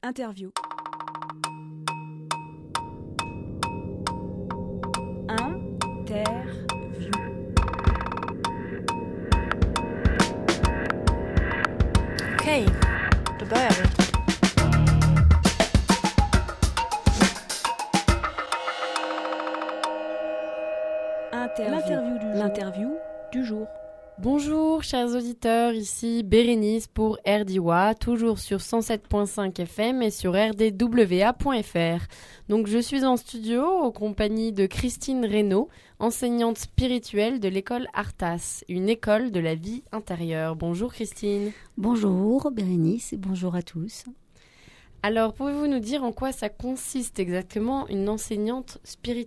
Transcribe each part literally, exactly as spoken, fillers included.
Interview. Interview. Okej, då börjar vi. Interview. L'interview du jour. L'interview du jour. Bonjour chers auditeurs, ici Bérénice pour R D W A, toujours sur cent sept virgule cinq F M et sur r d w a point f r. Donc je suis en studio en compagnie de Christine Reynaud, enseignante spirituelle de l'école Artas, une école de la vie intérieure. Bonjour Christine. Bonjour Bérénice et bonjour à tous. Alors pouvez-vous nous dire en quoi ça consiste exactement une enseignante spirituelle ?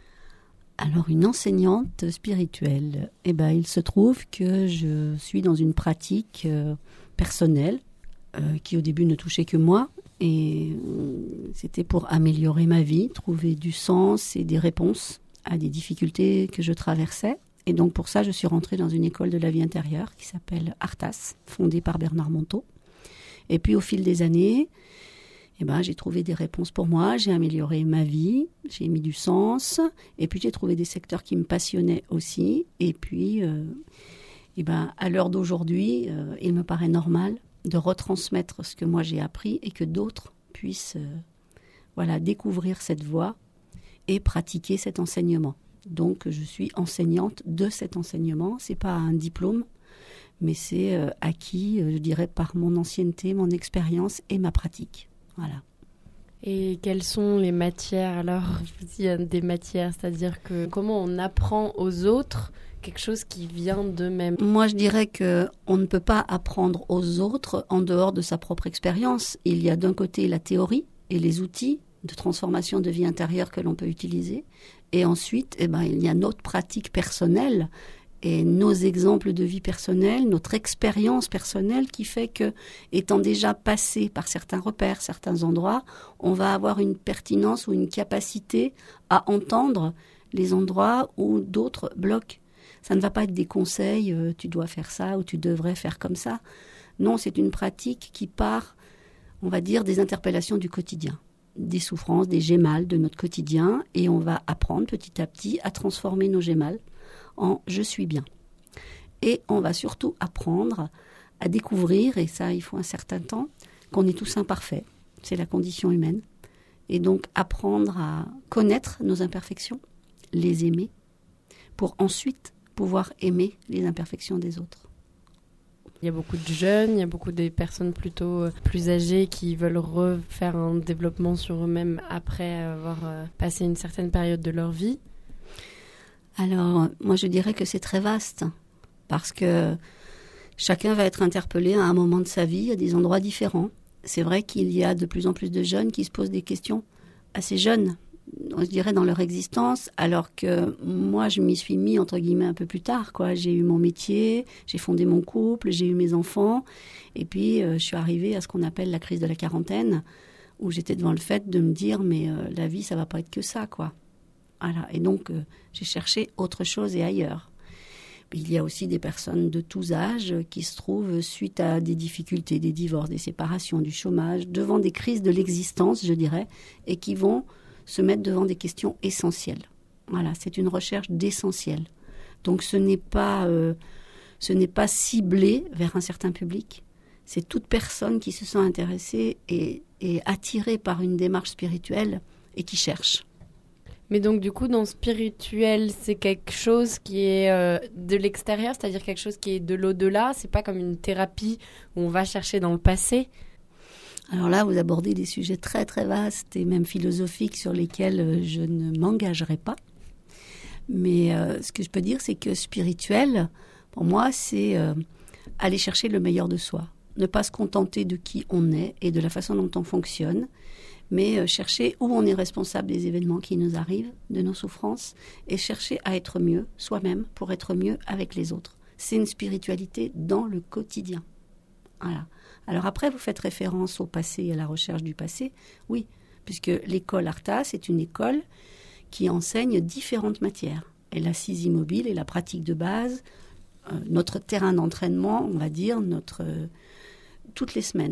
Alors, une enseignante spirituelle, eh ben, il se trouve que je suis dans une pratique euh, personnelle euh, qui au début ne touchait que moi et euh, c'était pour améliorer ma vie, trouver du sens et des réponses à des difficultés que je traversais. Et donc pour ça, je suis rentrée dans une école de la vie intérieure qui s'appelle Artas, fondée par Bernard Monteau. Et puis au fil des années, eh ben, j'ai trouvé des réponses pour moi, j'ai amélioré ma vie, j'ai mis du sens, et puis j'ai trouvé des secteurs qui me passionnaient aussi. Et puis, euh, eh ben, à l'heure d'aujourd'hui, euh, il me paraît normal de retransmettre ce que moi j'ai appris et que d'autres puissent euh, voilà, découvrir cette voie et pratiquer cet enseignement. Donc, je suis enseignante de cet enseignement. Ce n'est pas un diplôme, mais c'est euh, acquis, euh, je dirais, par mon ancienneté, mon expérience et ma pratique. Voilà. Et quelles sont les matières alors ? Il y a des matières, c'est-à-dire que comment on apprend aux autres quelque chose qui vient d'eux-mêmes ? Moi, je dirais qu'on ne peut pas apprendre aux autres en dehors de sa propre expérience. Il y a d'un côté la théorie et les outils de transformation de vie intérieure que l'on peut utiliser. Et ensuite, eh ben, il y a notre pratique personnelle et nos exemples de vie personnelle, notre expérience personnelle qui fait que, étant déjà passé par certains repères, certains endroits, on va avoir une pertinence ou une capacité à entendre les endroits où d'autres bloquent. Ça ne va pas être des conseils, euh, tu dois faire ça ou tu devrais faire comme ça. Non, c'est une pratique qui part, on va dire, des interpellations du quotidien, des souffrances, des gémals de notre quotidien, et on va apprendre petit à petit à transformer nos gémals en « je suis bien ». Et on va surtout apprendre à découvrir, et ça il faut un certain temps, qu'on est tous imparfaits. C'est la condition humaine. Et donc apprendre à connaître nos imperfections, les aimer, pour ensuite pouvoir aimer les imperfections des autres. Il y a beaucoup de jeunes, il y a beaucoup de personnes plutôt plus âgées qui veulent refaire un développement sur eux-mêmes après avoir passé une certaine période de leur vie. Alors, moi je dirais que c'est très vaste, parce que chacun va être interpellé à un moment de sa vie, à des endroits différents. C'est vrai qu'il y a de plus en plus de jeunes qui se posent des questions assez jeunes, je dirais dans leur existence, alors que moi je m'y suis mis entre guillemets un peu plus tard, quoi. J'ai eu mon métier, j'ai fondé mon couple, j'ai eu mes enfants, et puis euh, je suis arrivée à ce qu'on appelle la crise de la quarantaine, où j'étais devant le fait de me dire mais euh, la vie ça va pas être que ça, quoi. Voilà. Et donc, euh, j'ai cherché autre chose et ailleurs. Il y a aussi des personnes de tous âges qui se trouvent suite à des difficultés, des divorces, des séparations, du chômage, devant des crises de l'existence, je dirais, et qui vont se mettre devant des questions essentielles. Voilà, c'est une recherche d'essentiel. Donc, ce n'est pas, euh, ce n'est pas ciblé vers un certain public. C'est toute personne qui se sent intéressée et, et attirée par une démarche spirituelle et qui cherche. Mais donc du coup, dans spirituel, c'est quelque chose qui est euh, de l'extérieur, c'est-à-dire quelque chose qui est de l'au-delà. C'est pas comme une thérapie où on va chercher dans le passé. Alors là, vous abordez des sujets très très vastes et même philosophiques sur lesquels je ne m'engagerai pas. Mais euh, ce que je peux dire, c'est que spirituel, pour moi, c'est euh, aller chercher le meilleur de soi. Ne pas se contenter de qui on est et de la façon dont on fonctionne, mais chercher où on est responsable des événements qui nous arrivent, de nos souffrances, et chercher à être mieux soi-même pour être mieux avec les autres. C'est une spiritualité dans le quotidien. Voilà. Alors après, vous faites référence au passé et à la recherche du passé. Oui, puisque l'école Artas est une école qui enseigne différentes matières. Et l'assise immobile et la pratique de base, euh, notre terrain d'entraînement, on va dire, notre, euh, toutes les semaines.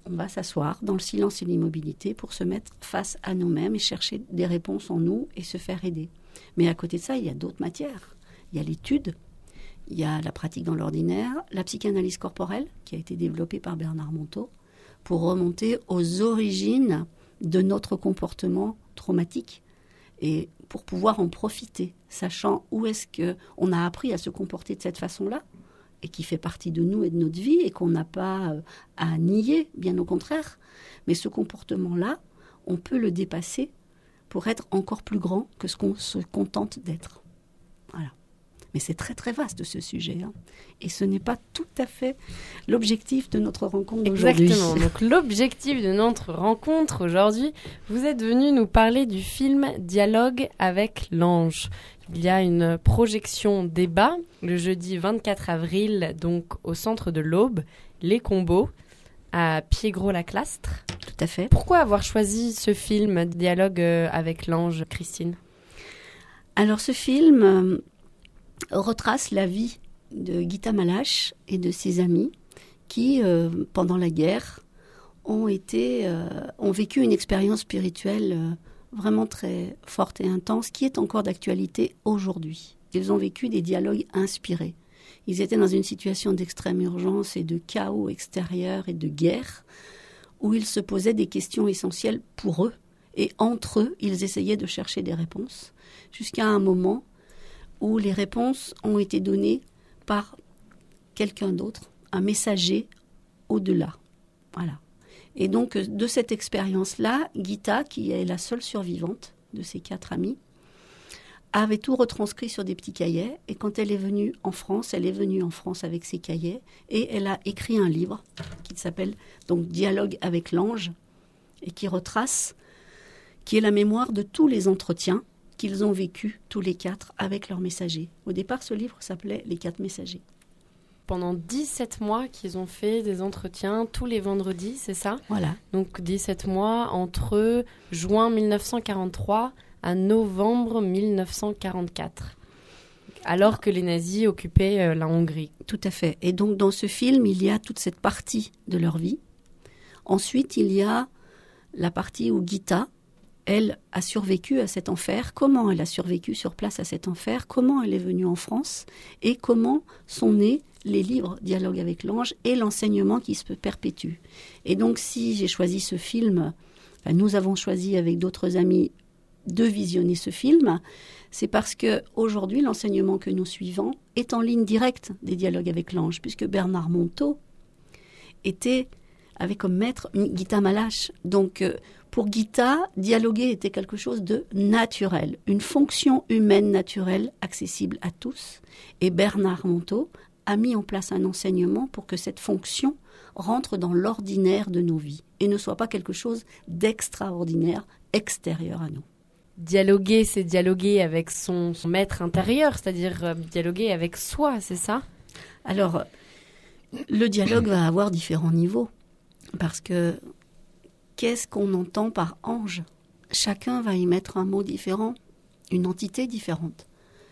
on va s'asseoir dans le silence et l'immobilité pour se mettre face à nous-mêmes et chercher des réponses en nous et se faire aider. Mais à côté de ça, il y a d'autres matières. Il y a l'étude, il y a la pratique dans l'ordinaire, la psychanalyse corporelle qui a été développée par Bernard Monteau pour remonter aux origines de notre comportement traumatique et pour pouvoir en profiter, sachant où est-ce qu'on a appris à se comporter de cette façon-là et qui fait partie de nous et de notre vie et qu'on n'a pas à nier, bien au contraire. Mais ce comportement-là, on peut le dépasser pour être encore plus grand que ce qu'on se contente d'être. Voilà. Mais c'est très très vaste ce sujet. Hein. Et ce n'est pas tout à fait l'objectif de notre rencontre d'aujourd'hui. Exactement. Donc l'objectif de notre rencontre aujourd'hui, vous êtes venu nous parler du film Dialogue avec l'ange. Il y a une projection débat le jeudi vingt-quatre avril, donc au centre de l'Aube, Les Combos, à Piégros-Laclastre. Tout à fait. Pourquoi avoir choisi ce film Dialogue avec l'ange, Christine ? Alors ce film euh, retrace la vie de Gita Malache et de ses amis qui, euh, pendant la guerre, ont, été, euh, ont vécu une expérience spirituelle euh, vraiment très forte et intense, qui est encore d'actualité aujourd'hui. Ils ont vécu des dialogues inspirés. Ils étaient dans une situation d'extrême urgence et de chaos extérieur et de guerre, où ils se posaient des questions essentielles pour eux. Et entre eux, ils essayaient de chercher des réponses, jusqu'à un moment où les réponses ont été données par quelqu'un d'autre, un messager au-delà. Voilà. Et donc, de cette expérience-là, Gita, qui est la seule survivante de ces quatre amis, avait tout retranscrit sur des petits cahiers. Et quand elle est venue en France, elle est venue en France avec ses cahiers et elle a écrit un livre qui s'appelle donc Dialogue avec l'ange et qui retrace, qui est la mémoire de tous les entretiens qu'ils ont vécus tous les quatre avec leurs messagers. Au départ, ce livre s'appelait Les quatre messagers. Pendant dix-sept mois qu'ils ont fait des entretiens tous les vendredis, c'est ça ? Voilà. Donc dix-sept mois entre juin mille neuf cent quarante-trois à novembre mille neuf cent quarante-quatre, alors que les nazis occupaient euh, la Hongrie. Tout à fait. Et donc dans ce film, il y a toute cette partie de leur vie. Ensuite, il y a la partie où Gita, elle, a survécu à cet enfer. Comment elle a survécu sur place à cet enfer ? Comment elle est venue en France ? Et comment sont nés les livres Dialogue avec l'ange et l'enseignement qui se perpétue. Et donc, si j'ai choisi ce film, enfin, nous avons choisi avec d'autres amis de visionner ce film, c'est parce que aujourd'hui, l'enseignement que nous suivons est en ligne directe des Dialogues avec l'ange, puisque Bernard Monteau était, avait comme maître Gita Malache. Donc, pour Gita, dialoguer était quelque chose de naturel, une fonction humaine naturelle accessible à tous. Et Bernard Monteau a mis en place un enseignement pour que cette fonction rentre dans l'ordinaire de nos vies et ne soit pas quelque chose d'extraordinaire, extérieur à nous. Dialoguer, c'est dialoguer avec son, son maître intérieur, c'est-à-dire euh, dialoguer avec soi, c'est ça ? Alors, le dialogue va avoir différents niveaux, parce que qu'est-ce qu'on entend par ange ? Chacun va y mettre un mot différent, une entité différente.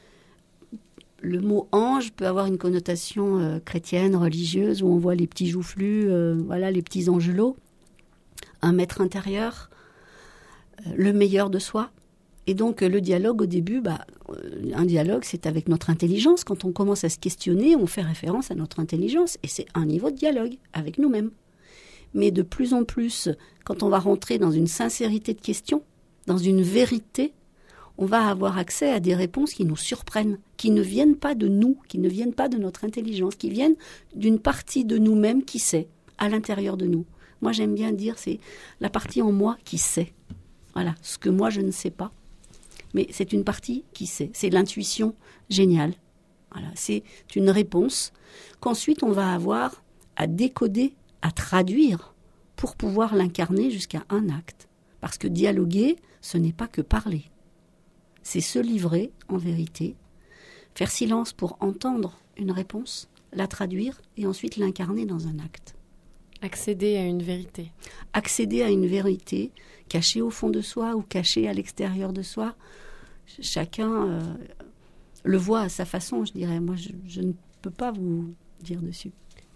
Le mot ange peut avoir une connotation euh, chrétienne, religieuse, où on voit les petits joufflus, euh, voilà, les petits angelots, un maître intérieur, euh, le meilleur de soi. Et donc le dialogue au début, bah, euh, un dialogue c'est avec notre intelligence. Quand on commence à se questionner, on fait référence à notre intelligence et c'est un niveau de dialogue avec nous-mêmes. Mais de plus en plus, quand on va rentrer dans une sincérité de question, dans une vérité, on va avoir accès à des réponses qui nous surprennent, qui ne viennent pas de nous, qui ne viennent pas de notre intelligence, qui viennent d'une partie de nous-mêmes qui sait, à l'intérieur de nous. Moi, j'aime bien dire, c'est la partie en moi qui sait. Voilà, ce que moi, je ne sais pas. Mais c'est une partie qui sait. C'est l'intuition géniale. Voilà, c'est une réponse qu'ensuite, on va avoir à décoder, à traduire, pour pouvoir l'incarner jusqu'à un acte. Parce que dialoguer, ce n'est pas que parler. C'est se livrer en vérité, faire silence pour entendre une réponse, la traduire et ensuite l'incarner dans un acte. Accéder à une vérité. Accéder à une vérité cachée au fond de soi ou cachée à l'extérieur de soi. Chacun euh, le voit à sa façon, je dirais. Moi, je, je ne peux pas vous dire dessus.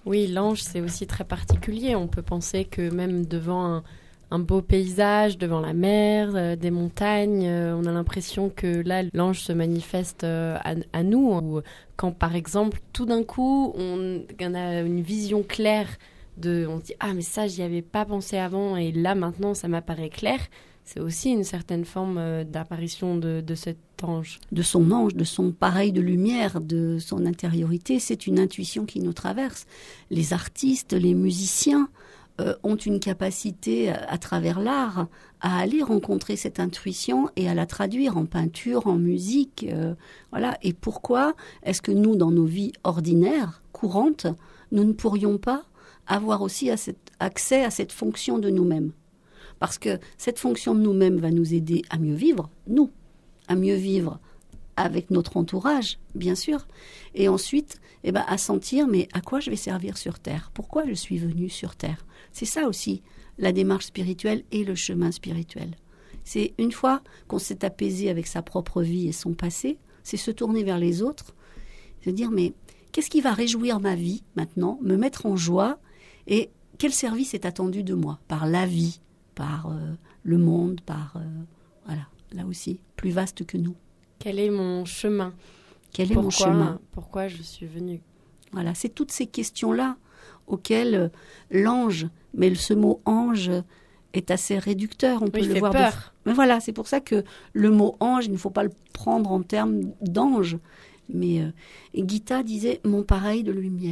Oui, l'ange, c'est aussi très particulier. On peut penser que même devant un, un beau paysage, devant la mer, euh, des montagnes, euh, on a l'impression que là, l'ange se manifeste euh, à, à nous. Ou quand, par exemple, tout d'un coup, on, on a une vision claire, de, on se dit « Ah, mais ça, j'y avais pas pensé avant, et là, maintenant, ça m'apparaît clair ». C'est aussi une certaine forme euh, d'apparition de, de cet ange. De son ange, de son pareil de lumière, de son intériorité, c'est une intuition qui nous traverse. Les artistes, les musiciens euh, ont une capacité à, à travers l'art à aller rencontrer cette intuition et à la traduire en peinture, en musique. Euh, voilà. Et pourquoi est-ce que nous, dans nos vies ordinaires, courantes, nous ne pourrions pas avoir aussi à cet, accès à cette fonction de nous-mêmes ? Parce que cette fonction de nous-mêmes va nous aider à mieux vivre, nous, à mieux vivre avec notre entourage, bien sûr, et ensuite eh ben, à sentir, mais à quoi je vais servir sur Terre ? Pourquoi je suis venue sur Terre ? C'est ça aussi, la démarche spirituelle et le chemin spirituel. C'est une fois qu'on s'est apaisé avec sa propre vie et son passé, c'est se tourner vers les autres, se dire, mais qu'est-ce qui va réjouir ma vie maintenant, me mettre en joie, et quel service est attendu de moi par la vie ? Par euh, le monde, par, euh, voilà, là aussi, plus vaste que nous. Quel est mon chemin ? Quel est pourquoi, mon chemin ? Pourquoi je suis venue ? Voilà, c'est toutes ces questions-là auxquelles euh, l'ange, mais ce mot ange est assez réducteur, on oui, peut il le fait voir. peur. De... Mais voilà, c'est pour ça que le mot ange, il ne faut pas le prendre en termes d'ange. Mais euh, Gita disait « mon pareil de lumière ».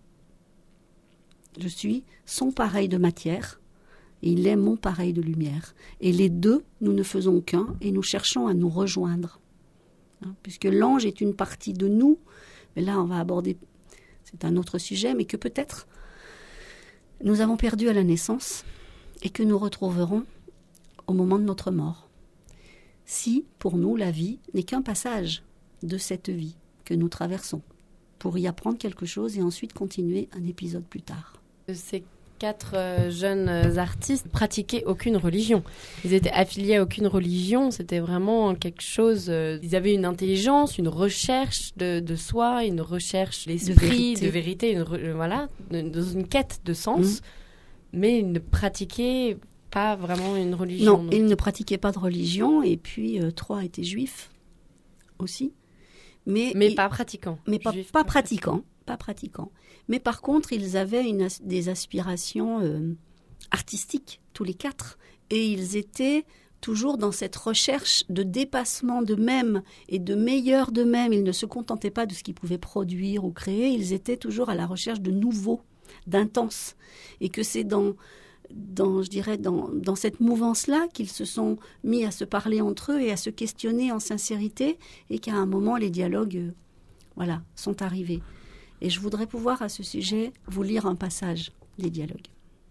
Je suis son pareil de matière. Et il est mon pareil de lumière. Et les deux, nous ne faisons qu'un et nous cherchons à nous rejoindre. Hein, puisque l'ange est une partie de nous, mais là on va aborder, c'est un autre sujet, mais que peut-être nous avons perdu à la naissance et que nous retrouverons au moment de notre mort. Si, pour nous, la vie n'est qu'un passage de cette vie que nous traversons, pour y apprendre quelque chose et ensuite continuer un épisode plus tard. C'est quatre euh, jeunes artistes pratiquaient aucune religion. Ils étaient affiliés à aucune religion. C'était vraiment quelque chose... Euh, ils avaient une intelligence, une recherche de, de soi, une recherche de l'esprit, de vérité, de vérité une re, voilà, de, dans une quête de sens. Mmh. Mais ils ne pratiquaient pas vraiment une religion. Non, non. Ils ne pratiquaient pas de religion. Et puis, euh, trois étaient juifs aussi. Mais, mais ils, pas pratiquants. Mais pas, Juifs, pas, pas pratiquants. Pas pratiquants. Mais par contre, ils avaient une, des aspirations euh, artistiques, tous les quatre. Et ils étaient toujours dans cette recherche de dépassement d'eux-mêmes et de meilleur d'eux-mêmes. Ils ne se contentaient pas de ce qu'ils pouvaient produire ou créer. Ils étaient toujours à la recherche de nouveau, d'intense. Et que c'est dans, dans, je dirais, dans, dans cette mouvance-là qu'ils se sont mis à se parler entre eux et à se questionner en sincérité. Et qu'à un moment, les dialogues euh, voilà, sont arrivés. Et je voudrais pouvoir, à ce sujet, vous lire un passage des dialogues.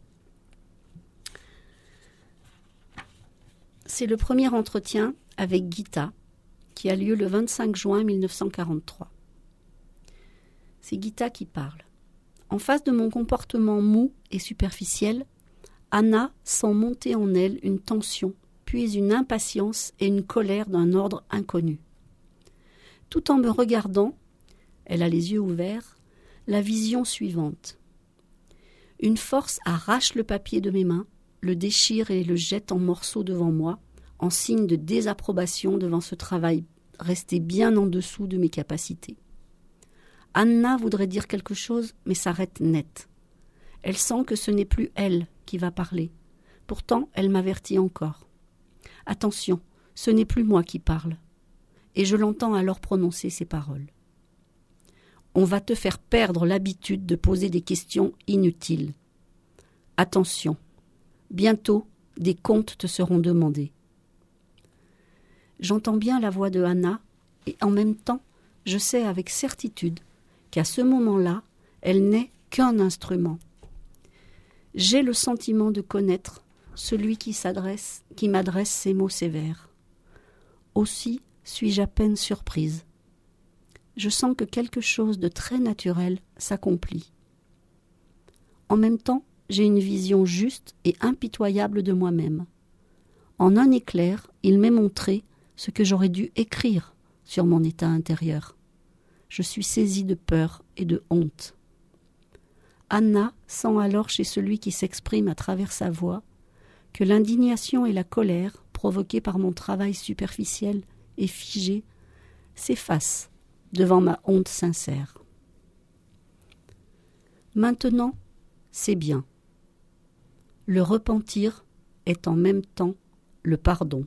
C'est le premier entretien avec Gita, qui a lieu le vingt-cinq juin mille neuf cent quarante-trois. C'est Gita qui parle. En face de mon comportement mou et superficiel, Anna sent monter en elle une tension, puis une impatience et une colère d'un ordre inconnu. Tout en me regardant, elle a les yeux ouverts, la vision suivante. Une force arrache le papier de mes mains, le déchire et le jette en morceaux devant moi, en signe de désapprobation devant ce travail resté bien en dessous de mes capacités. Anna voudrait dire quelque chose, mais s'arrête net. Elle sent que ce n'est plus elle qui va parler. Pourtant, elle m'avertit encore. Attention, ce n'est plus moi qui parle. Et je l'entends alors prononcer ces paroles. On va te faire perdre l'habitude de poser des questions inutiles. Attention, bientôt des comptes te seront demandés. J'entends bien la voix de Anna et en même temps, je sais avec certitude qu'à ce moment-là, elle n'est qu'un instrument. J'ai le sentiment de connaître celui qui s'adresse, qui m'adresse ces mots sévères. Aussi suis-je à peine surprise. Je sens que quelque chose de très naturel s'accomplit. En même temps, j'ai une vision juste et impitoyable de moi-même. En un éclair, il m'est montré ce que j'aurais dû écrire sur mon état intérieur. Je suis saisie de peur et de honte. Anna sent alors chez celui qui s'exprime à travers sa voix que l'indignation et la colère provoquées par mon travail superficiel et figé s'effacent devant ma honte sincère. Maintenant, c'est bien. Le repentir est en même temps le pardon.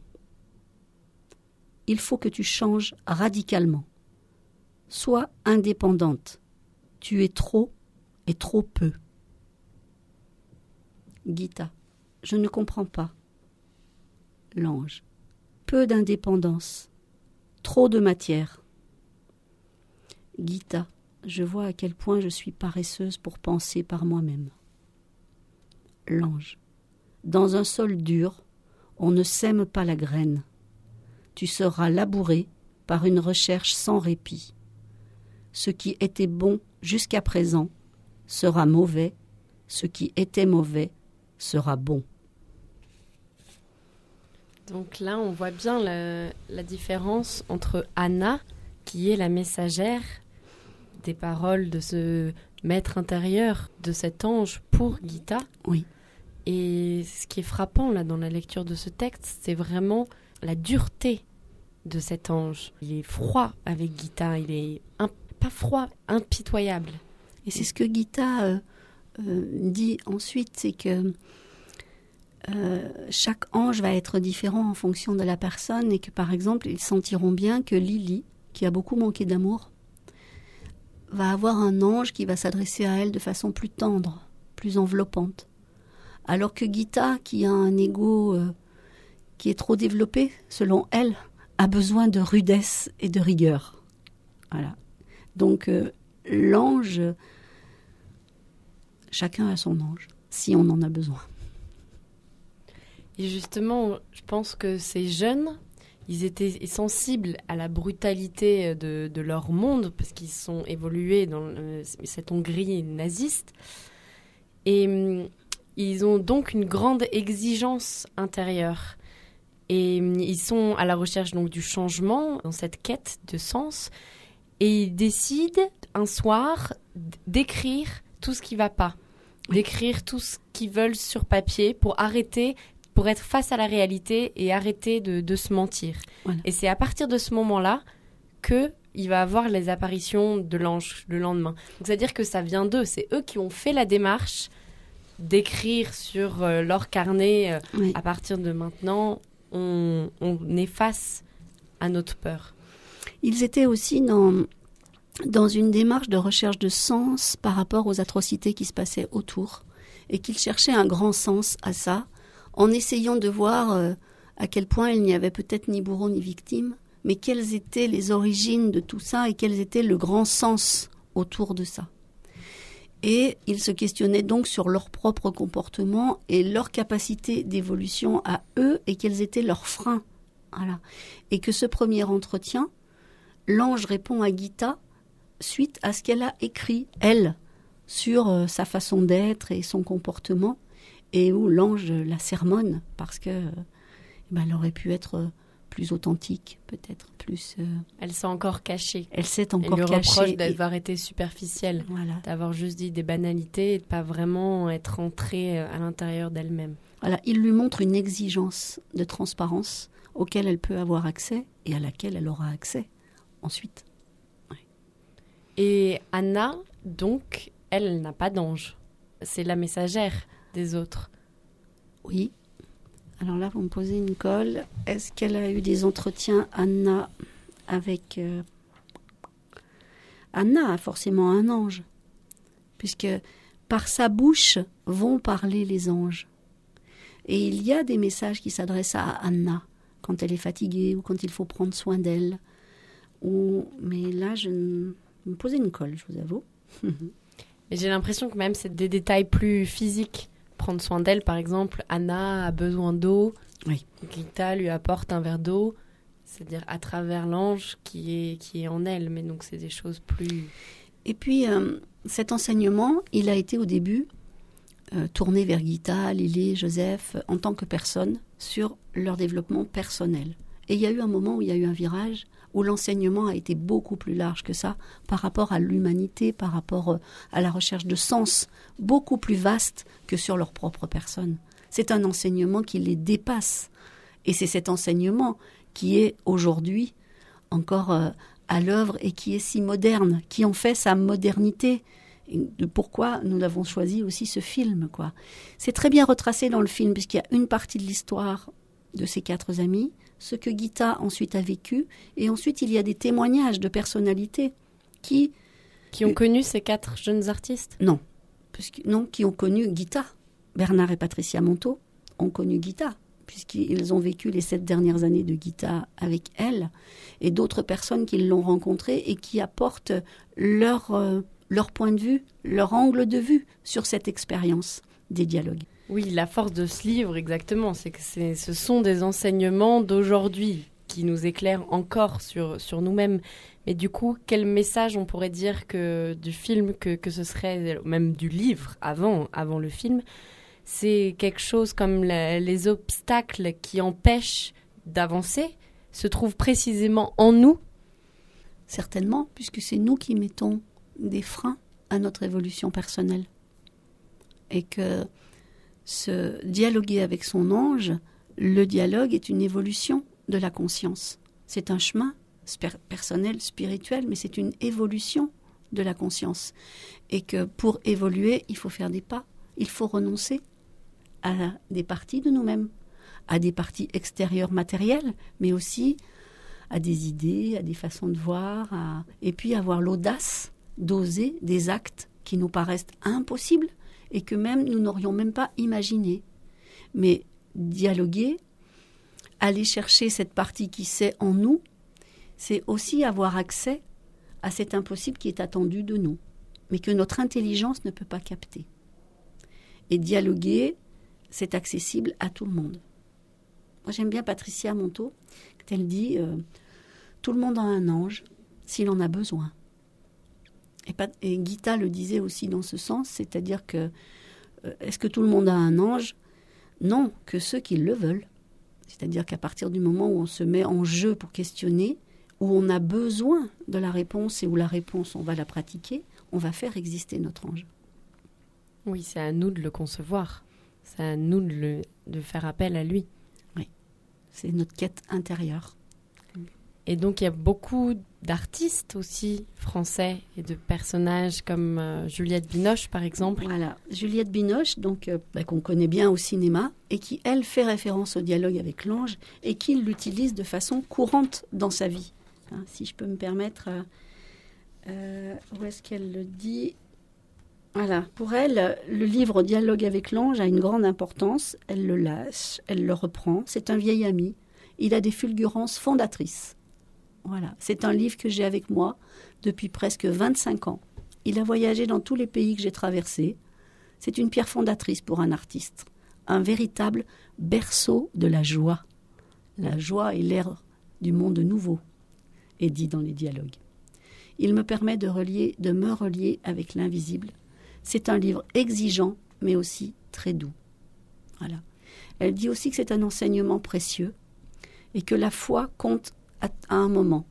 Il faut que tu changes radicalement. Sois indépendante. Tu es trop et trop peu. Gita, je ne comprends pas. L'ange, peu d'indépendance, trop de matière. Gita, je vois à quel point je suis paresseuse pour penser par moi-même. L'ange, dans un sol dur, on ne sème pas la graine. Tu seras labouré par une recherche sans répit. Ce qui était bon jusqu'à présent sera mauvais, ce qui était mauvais sera bon. Donc là, on voit bien la, la différence entre Anna, qui est la messagère des paroles de ce maître intérieur, de cet ange pour Gita. Oui. Et ce qui est frappant là dans la lecture de ce texte, c'est vraiment la dureté de cet ange. Il est froid avec Gita, il est un, pas froid, impitoyable. Et c'est ce que Gita euh, euh, dit ensuite, c'est que euh, chaque ange va être différent en fonction de la personne et que par exemple, ils sentiront bien que Lily, qui a beaucoup manqué d'amour, va avoir un ange qui va s'adresser à elle de façon plus tendre, plus enveloppante. Alors que Gita, qui a un ego euh, qui est trop développé, selon elle, a besoin de rudesse et de rigueur. Voilà. Donc, euh, l'ange, chacun a son ange, si on en a besoin. Et justement, je pense que ces jeunes, ils étaient sensibles à la brutalité de, de leur monde, parce qu'ils sont évolués dans euh, cette Hongrie naziste. Et hum, ils ont donc une grande exigence intérieure. Et ils sont à la recherche donc du changement, dans cette quête de sens. Et ils décident un soir d'écrire tout ce qui ne va pas. Oui. D'écrire tout ce qu'ils veulent sur papier pour arrêter, pour être face à la réalité et arrêter de, de se mentir. Voilà. Et c'est à partir de ce moment-là qu'il va avoir les apparitions de l'ange le lendemain. Donc c'est-à-dire que ça vient d'eux. C'est eux qui ont fait la démarche d'écrire sur euh, leur carnet, euh, oui. À partir de maintenant, on, on est face à notre peur. Ils étaient aussi dans, dans une démarche de recherche de sens par rapport aux atrocités qui se passaient autour et qu'ils cherchaient un grand sens à ça en essayant de voir euh, à quel point il n'y avait peut-être ni bourreau ni victime, mais quelles étaient les origines de tout ça et quel était le grand sens autour de ça. Et ils se questionnaient donc sur leur propre comportement et leur capacité d'évolution à eux et quels étaient leurs freins. Voilà. Et que ce premier entretien, l'ange répond à Gita suite à ce qu'elle a écrit, elle, sur euh, sa façon d'être et son comportement, et où l'ange la sermonne parce que euh, ben, elle aurait pu être euh, plus authentique, peut-être plus... Euh... Elle s'est encore cachée. Elle s'est encore cachée. Elle lui reproche d'avoir et... été superficielle, voilà. D'avoir juste dit des banalités et de ne pas vraiment être entrée à l'intérieur d'elle-même. Voilà, il lui montre une exigence de transparence auquel elle peut avoir accès et à laquelle elle aura accès ensuite. Ouais. Et Anna, donc, elle, elle n'a pas d'ange. C'est la messagère des autres. Oui. Alors là, vous me posez une colle. Est-ce qu'elle a eu des entretiens, Anna, avec... Euh... Anna a forcément un ange, puisque par sa bouche vont parler les anges. Et il y a des messages qui s'adressent à Anna, quand elle est fatiguée ou quand il faut prendre soin d'elle. Ou... Mais là, je me posais une colle, je vous avoue. Mais j'ai l'impression que même c'est des détails plus physiques. Prendre soin d'elle, par exemple, Anna a besoin d'eau. Oui. Gita lui apporte un verre d'eau. C'est-à-dire à travers l'ange qui est, qui est en elle. Mais donc, c'est des choses plus... Et puis, euh, cet enseignement, il a été au début euh, tourné vers Gita, Lily, Joseph, en tant que personne, sur leur développement personnel. Et il y a eu un moment où il y a eu un virage, où l'enseignement a été beaucoup plus large que ça par rapport à l'humanité, par rapport à la recherche de sens, beaucoup plus vaste que sur leur propre personne. C'est un enseignement qui les dépasse. Et c'est cet enseignement qui est aujourd'hui encore euh, à l'œuvre et qui est si moderne, qui en fait sa modernité. De pourquoi nous avons choisi aussi ce film, quoi. C'est très bien retracé dans le film, puisqu'il y a une partie de l'histoire de ces quatre amis, ce que Gita ensuite a vécu, et ensuite il y a des témoignages de personnalités qui... Qui ont connu ces quatre jeunes artistes ? Non, puisque, non, qui ont connu Gita. Bernard et Patricia Monteau ont connu Gita, puisqu'ils ont vécu les sept dernières années de Gita avec elle, et d'autres personnes qui l'ont rencontrée et qui apportent leur, euh, leur point de vue, leur angle de vue sur cette expérience des dialogues. Oui, la force de ce livre, exactement, c'est que c'est, ce sont des enseignements d'aujourd'hui qui nous éclairent encore sur, sur nous-mêmes. Mais du coup, quel message on pourrait dire que du film, que, que ce serait, même du livre avant, avant le film, c'est quelque chose comme la, les obstacles qui empêchent d'avancer se trouvent précisément en nous ? Certainement, puisque c'est nous qui mettons des freins à notre évolution personnelle. Et que se dialoguer avec son ange, le dialogue est une évolution de la conscience. C'est un chemin sper- personnel, spirituel, mais c'est une évolution de la conscience. Et que pour évoluer, il faut faire des pas. Il faut renoncer à des parties de nous-mêmes, à des parties extérieures matérielles, mais aussi à des idées, à des façons de voir, à... et puis avoir l'audace d'oser des actes qui nous paraissent impossibles et que même nous n'aurions même pas imaginé. Mais dialoguer, aller chercher cette partie qui sait en nous, c'est aussi avoir accès à cet impossible qui est attendu de nous, mais que notre intelligence ne peut pas capter. Et dialoguer, c'est accessible à tout le monde. Moi, j'aime bien Patricia Monteau, quand elle dit euh, « Tout le monde a un ange, s'il en a besoin ». Et, Pat- et Gita le disait aussi dans ce sens, c'est-à-dire que euh, est-ce que tout le monde a un ange ? Non, que ceux qui le veulent. C'est-à-dire qu'à partir du moment où on se met en jeu pour questionner, où on a besoin de la réponse et où la réponse, on va la pratiquer, on va faire exister notre ange. Oui, c'est à nous de le concevoir. C'est à nous de, le, de faire appel à lui. Oui, c'est notre quête intérieure. Et donc, il y a beaucoup d'artistes aussi français et de personnages comme euh, Juliette Binoche, par exemple. Voilà, Juliette Binoche, donc, euh, bah, qu'on connaît bien au cinéma, et qui, elle, fait référence au dialogue avec l'ange et qui l'utilise de façon courante dans sa vie. Hein, si je peux me permettre, euh, euh, où est-ce qu'elle le dit ? Voilà, pour elle, le livre Dialogue avec l'ange a une grande importance. Elle le lâche, elle le reprend. C'est un vieil ami. Il a des fulgurances fondatrices. Voilà, c'est un livre que j'ai avec moi depuis presque vingt-cinq ans. Il a voyagé dans tous les pays que j'ai traversés. C'est une pierre fondatrice pour un artiste. Un véritable berceau de la joie. La joie est l'air du monde nouveau, est dit dans les dialogues. Il me permet de, relier, de me relier avec l'invisible. C'est un livre exigeant, mais aussi très doux. Voilà. Elle dit aussi que c'est un enseignement précieux et que la foi compte à, à un moment.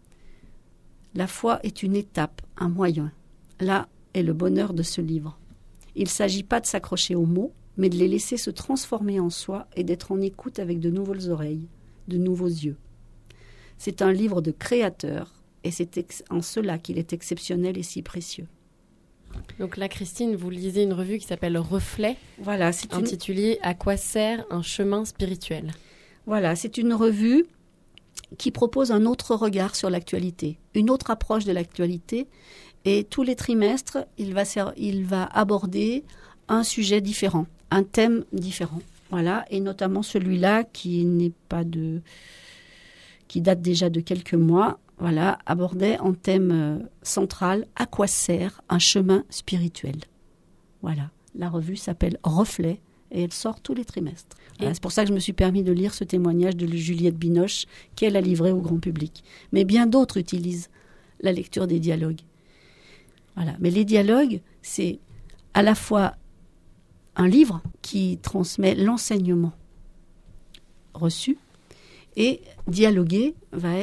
La foi est une étape, un moyen. Là est le bonheur de ce livre. Il ne s'agit pas de s'accrocher aux mots, mais de les laisser se transformer en soi et d'être en écoute avec de nouvelles oreilles, de nouveaux yeux. C'est un livre de créateur et c'est ex- en cela qu'il est exceptionnel et si précieux. Donc là, Christine, vous lisez une revue qui s'appelle Reflet, voilà, c'est intitulée une... « À quoi sert un chemin spirituel ?» Voilà, c'est une revue qui propose un autre regard sur l'actualité, une autre approche de l'actualité. Et tous les trimestres, il va, ser... il va aborder un sujet différent, un thème différent. Voilà, et notamment celui-là qui n'est pas de... qui date déjà de quelques mois. Voilà, abordait en thème euh, central « À quoi sert un chemin spirituel ?» Voilà, la revue s'appelle « Reflet » et elle sort tous les trimestres. Voilà, c'est pour ça que je me suis permis de lire ce témoignage de Juliette Binoche qu'elle a livré au grand public. Mais bien d'autres utilisent la lecture des dialogues. Voilà, mais les dialogues, c'est à la fois un livre qui transmet l'enseignement reçu et dialoguer va être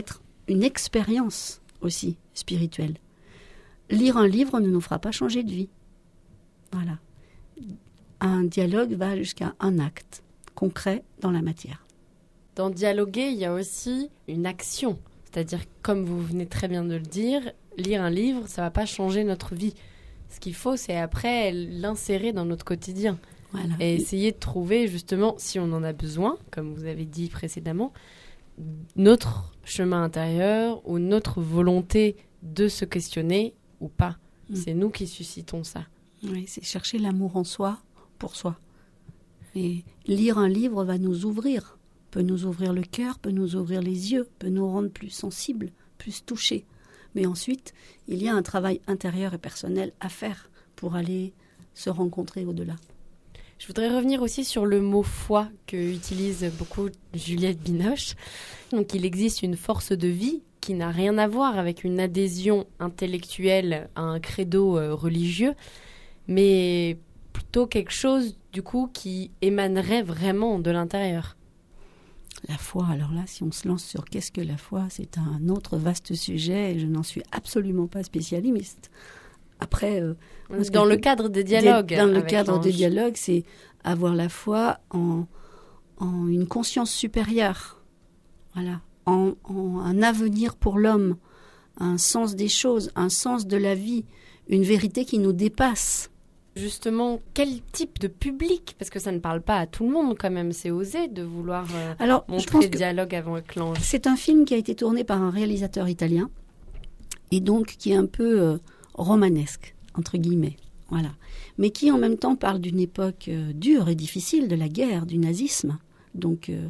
une expérience aussi spirituelle. Lire un livre ne nous fera pas changer de vie. Voilà. Un dialogue va jusqu'à un acte concret dans la matière. Dans dialoguer, il y a aussi une action. C'est-à-dire, comme vous venez très bien de le dire, lire un livre, ça ne va pas changer notre vie. Ce qu'il faut, c'est après l'insérer dans notre quotidien. Voilà. Et essayer de trouver, justement, si on en a besoin, comme vous avez dit précédemment, notre chemin intérieur ou notre volonté de se questionner ou pas. Mmh. C'est nous qui suscitons ça. Oui, c'est chercher l'amour en soi pour soi. Et lire un livre va nous ouvrir, peut nous ouvrir le cœur, peut nous ouvrir les yeux, peut nous rendre plus sensibles, plus touchés. Mais ensuite, il y a un travail intérieur et personnel à faire pour aller se rencontrer au-delà. Je voudrais revenir aussi sur le mot foi que utilise beaucoup Juliette Binoche. Donc, il existe une force de vie qui n'a rien à voir avec une adhésion intellectuelle à un credo euh, religieux, mais plutôt quelque chose, du coup, qui émanerait vraiment de l'intérieur. La foi, alors là, si on se lance sur qu'est-ce que la foi, c'est un autre vaste sujet et je n'en suis absolument pas spécialiste. Après, euh, dans le cadre des dialogues. Des, dans le cadre l'ange. des dialogues, c'est avoir la foi en, en une conscience supérieure, voilà, en, en un avenir pour l'homme, un sens des choses, un sens de la vie, une vérité qui nous dépasse. Justement, quel type de public ? Parce que ça ne parle pas à tout le monde quand même, c'est osé de vouloir euh, Alors, montrer le dialogue avec l'ange. C'est un film qui a été tourné par un réalisateur italien, et donc qui est un peu euh, romanesque, entre guillemets, voilà. Mais qui en même temps parle d'une époque euh, dure et difficile, de la guerre, du nazisme, donc, euh,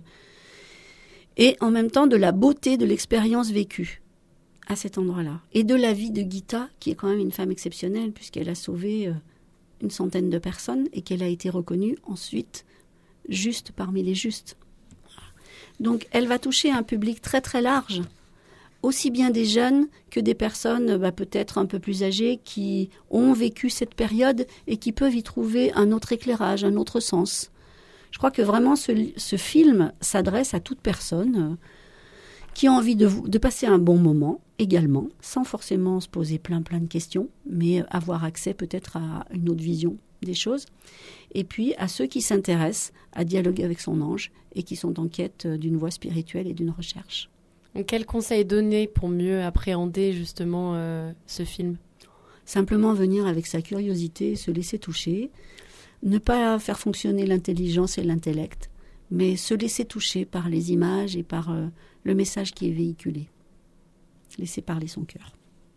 et en même temps de la beauté de l'expérience vécue à cet endroit-là, et de la vie de Gita, qui est quand même une femme exceptionnelle, puisqu'elle a sauvé... Euh, une centaine de personnes et qu'elle a été reconnue ensuite juste parmi les justes. Donc elle va toucher un public très très large, aussi bien des jeunes que des personnes bah, peut-être un peu plus âgées qui ont vécu cette période et qui peuvent y trouver un autre éclairage, un autre sens. Je crois que vraiment ce, ce film s'adresse à toute personne euh, qui a envie de, de passer un bon moment également, sans forcément se poser plein plein de questions, mais avoir accès peut-être à une autre vision des choses. Et puis à ceux qui s'intéressent à dialoguer avec son ange et qui sont en quête d'une voie spirituelle et d'une recherche. Quel conseil donner pour mieux appréhender justement euh, ce film ? Simplement venir avec sa curiosité, se laisser toucher, ne pas faire fonctionner l'intelligence et l'intellect, mais se laisser toucher par les images et par euh, le message qui est véhiculé. Laisser parler son cœur.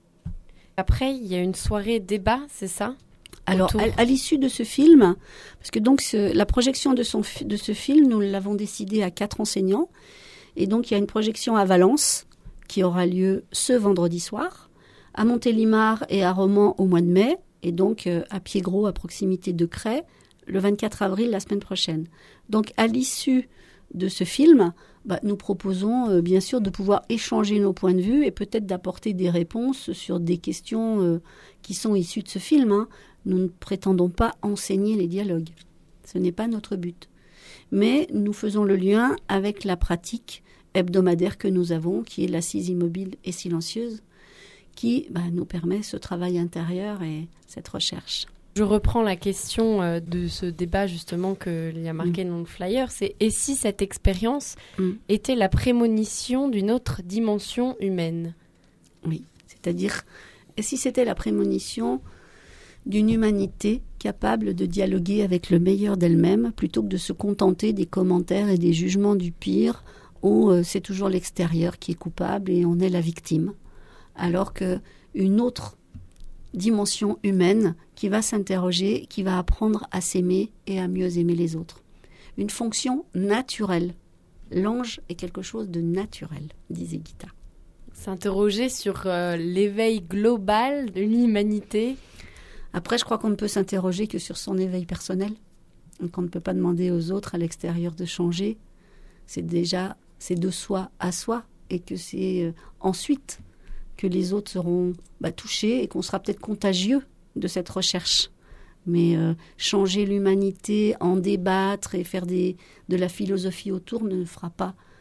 Après, il y a une soirée débat, c'est ça ? Alors, à, à l'issue de ce film, parce que donc ce, la projection de, son, de ce film, nous l'avons décidé à quatre enseignants, et donc il y a une projection à Valence qui aura lieu ce vendredi soir, à Montélimar et à Romans au mois de mai, et donc euh, à Piégros, à proximité de Cray, le vingt-quatre avril, la semaine prochaine. Donc, à l'issue de ce film, bah, nous proposons euh, bien sûr de pouvoir échanger nos points de vue et peut-être d'apporter des réponses sur des questions euh, qui sont issues de ce film. Hein. Nous ne prétendons pas enseigner les dialogues. Ce n'est pas notre but. Mais nous faisons le lien avec la pratique hebdomadaire que nous avons, qui est l'assise immobile et silencieuse, qui bah, nous permet ce travail intérieur et cette recherche. Je reprends la question euh, de ce débat justement qu'il y a marqué mmh. dans le flyer, c'est « Et si cette expérience mmh. était la prémonition d'une autre dimension humaine ?» Oui, c'est-à-dire, et si c'était la prémonition d'une humanité capable de dialoguer avec le meilleur d'elle-même plutôt que de se contenter des commentaires et des jugements du pire où euh, c'est toujours l'extérieur qui est coupable et on est la victime, alors qu'une autre dimension humaine qui va s'interroger, qui va apprendre à s'aimer et à mieux aimer les autres. Une fonction naturelle. L'ange est quelque chose de naturel, disait Gita. S'interroger sur euh, l'éveil global de l'humanité. Après, je crois qu'on ne peut s'interroger que sur son éveil personnel. Donc on ne peut pas demander aux autres à l'extérieur de changer. C'est déjà, c'est de soi à soi et que c'est euh, ensuite que les autres seront bah, touchés et qu'on sera peut-être contagieux de cette recherche. Mais euh, changer l'humanité, en débattre et faire des, de la philosophie autour ne fera pas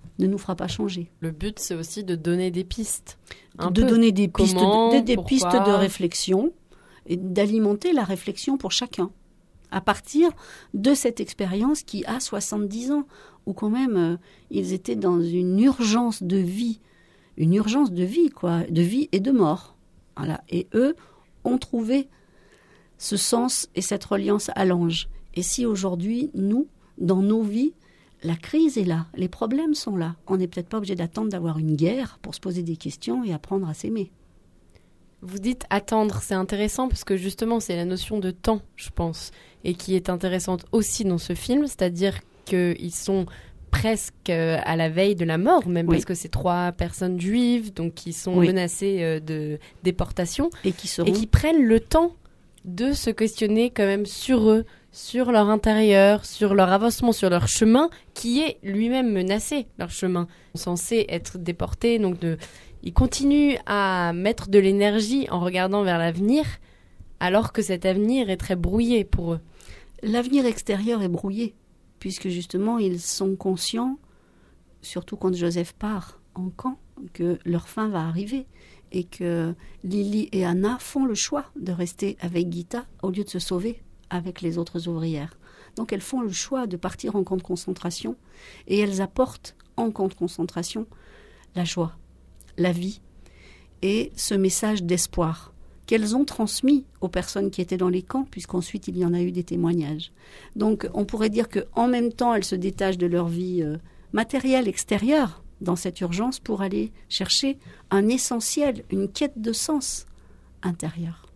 ne nous fera pas changer. Le but, c'est aussi de donner des pistes. Un de peu. donner des pistes, Comment, de, des pourquoi pistes de réflexion et d'alimenter la réflexion pour chacun. À partir de cette expérience qui a soixante-dix ans, où quand même euh, ils étaient dans une urgence de vie, une urgence de vie, quoi, de vie et de mort. Voilà. Et eux ont trouvé ce sens et cette reliance à l'ange. Et si aujourd'hui, nous, dans nos vies, la crise est là, les problèmes sont là, on n'est peut-être pas obligé d'attendre d'avoir une guerre pour se poser des questions et apprendre à s'aimer. Vous dites attendre, c'est intéressant parce que justement c'est la notion de temps, je pense, et qui est intéressante aussi dans ce film, c'est-à-dire qu'ils sont presque à la veille de la mort, même oui. parce que c'est trois personnes juives, donc qui sont oui. menacées de déportation, et qui, seront... et qui prennent le temps de se questionner quand même sur eux, sur leur intérieur, sur leur avancement, sur leur chemin, qui est lui-même menacé, leur chemin. Ils sont censés être déportés, donc de... ils continuent à mettre de l'énergie en regardant vers l'avenir, alors que cet avenir est très brouillé pour eux. L'avenir extérieur est brouillé, puisque justement ils sont conscients, surtout quand Joseph part en camp, que leur fin va arriver et que Lily et Anna font le choix de rester avec Gita au lieu de se sauver avec les autres ouvrières. Donc elles font le choix de partir en camp de concentration et elles apportent en camp de concentration la joie, la vie et ce message d'espoir qu'elles ont transmis aux personnes qui étaient dans les camps, puisqu'ensuite il y en a eu des témoignages. Donc on pourrait dire qu'en même temps elles se détachent de leur vie euh, matérielle extérieure dans cette urgence pour aller chercher un essentiel, une quête de sens intérieur.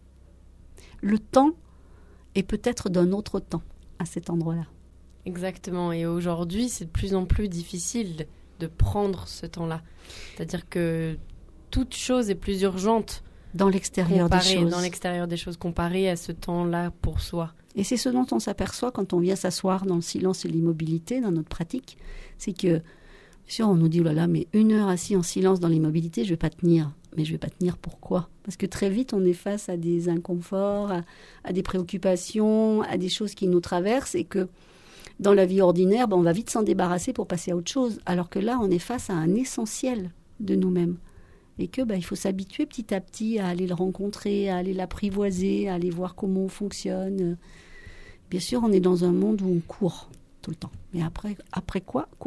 Le temps est peut-être d'un autre temps à cet endroit-là. Exactement, et aujourd'hui c'est de plus en plus difficile de prendre ce temps-là. C'est-à-dire que toute chose est plus urgente dans l'extérieur des choses. Dans l'extérieur des choses, comparé à ce temps-là pour soi. Et c'est ce dont on s'aperçoit quand on vient s'asseoir dans le silence et l'immobilité, dans notre pratique, c'est que, bien sûr, on nous dit, oh là là, mais une heure assis en silence dans l'immobilité, je ne vais pas tenir. Mais je ne vais pas tenir, pourquoi ? Parce que très vite, on est face à des inconforts, à, à des préoccupations, à des choses qui nous traversent et que dans la vie ordinaire, ben, on va vite s'en débarrasser pour passer à autre chose. Alors que là, on est face à un essentiel de nous-mêmes. Et que ben, il faut s'habituer petit à petit à aller le rencontrer, à aller l'apprivoiser, à aller voir comment on fonctionne. Bien sûr, on est dans un monde où on court tout le temps. Mais après, après quoi court-on ?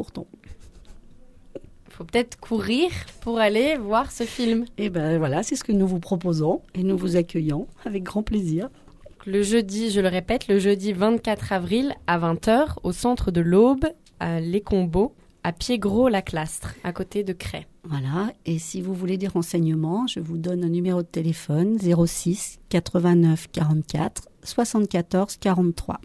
Il faut peut-être courir pour aller voir ce film. Et ben voilà, c'est ce que nous vous proposons et nous vous accueillons avec grand plaisir. Le jeudi, je le répète, le jeudi vingt-quatre avril à vingt heures au centre de l'Aube, à Les Combaux, à Piégros-Laclastre, à côté de Cray. Voilà, et si vous voulez des renseignements, je vous donne un numéro de téléphone zéro six quatre-vingt-neuf quarante-quatre soixante-quatorze quarante-trois.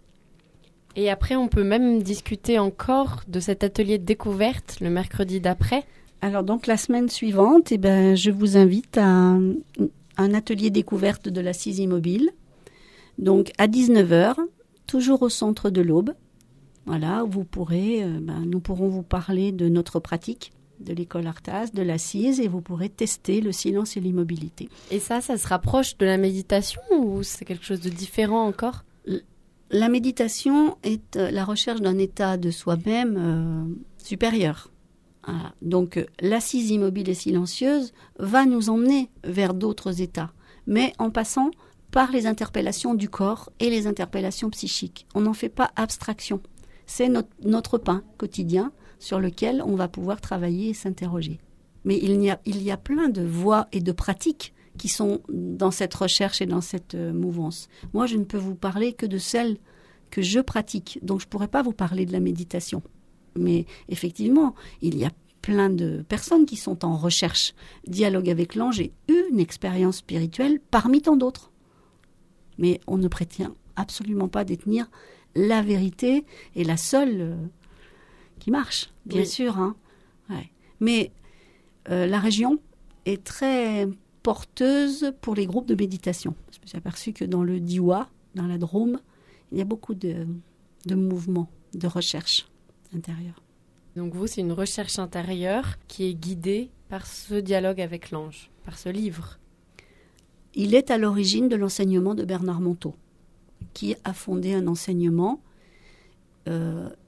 Et après, on peut même discuter encore de cet atelier de découverte le mercredi d'après. Alors donc la semaine suivante, eh ben, je vous invite à un, un atelier découverte de l'assise immobile. Donc à dix-neuf heures, toujours au centre de l'Aube. Voilà, vous pourrez, euh, ben, nous pourrons vous parler de notre pratique de l'école Arthas, de l'assise, et vous pourrez tester le silence et l'immobilité. Et ça, ça se rapproche de la méditation ou c'est quelque chose de différent encore ? La méditation est euh, la recherche d'un état de soi-même euh, supérieur. Voilà. Donc euh, l'assise immobile et silencieuse va nous emmener vers d'autres états, mais en passant par les interpellations du corps et les interpellations psychiques. On n'en fait pas abstraction. C'est notre, notre pain quotidien sur lequel on va pouvoir travailler et s'interroger. Mais il y a, il y a plein de voies et de pratiques qui sont dans cette recherche et dans cette euh, mouvance. Moi, je ne peux vous parler que de celles que je pratique. Donc, je ne pourrais pas vous parler de la méditation. Mais effectivement, il y a plein de personnes qui sont en recherche. Dialogue avec l'ange est une expérience spirituelle parmi tant d'autres. Mais on ne prétend absolument pas détenir la vérité et la seule euh, qui marche, bien oui. sûr. Hein. Ouais. Mais euh, la région est très porteuse pour les groupes de méditation. Je me suis aperçue que dans le Diois, dans la Drôme, il y a beaucoup de, de mouvements, de recherche intérieure. Donc vous, c'est une recherche intérieure qui est guidée par ce dialogue avec l'ange, par ce livre. Il est à l'origine de l'enseignement de Bernard Monteau, qui a fondé un enseignement euh,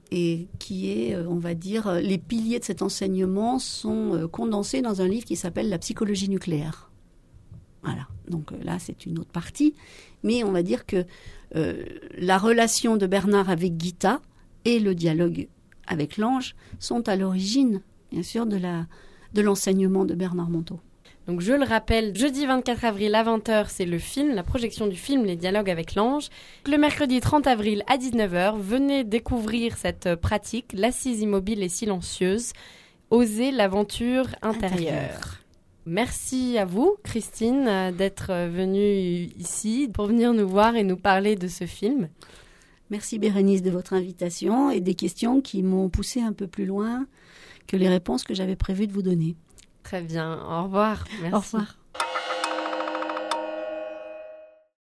et qui est, on va dire, les piliers de cet enseignement sont condensés dans un livre qui s'appelle « La psychologie nucléaire ». Voilà, donc là c'est une autre partie, mais on va dire que euh, la relation de Bernard avec Gita et le dialogue avec l'ange sont à l'origine, bien sûr, de, la, de l'enseignement de Bernard Monteau. Donc je le rappelle, jeudi vingt-quatre avril à vingt heures, c'est le film, la projection du film Les Dialogues avec l'ange. Le mercredi trente avril à dix-neuf heures, venez découvrir cette pratique, l'assise immobile et silencieuse, oser l'aventure intérieure. Intérieur. Merci à vous, Christine, d'être venue ici pour venir nous voir et nous parler de ce film. Merci Bérénice de votre invitation et des questions qui m'ont poussé un peu plus loin que les réponses que j'avais prévu de vous donner. Très bien, au revoir. Merci. Au revoir.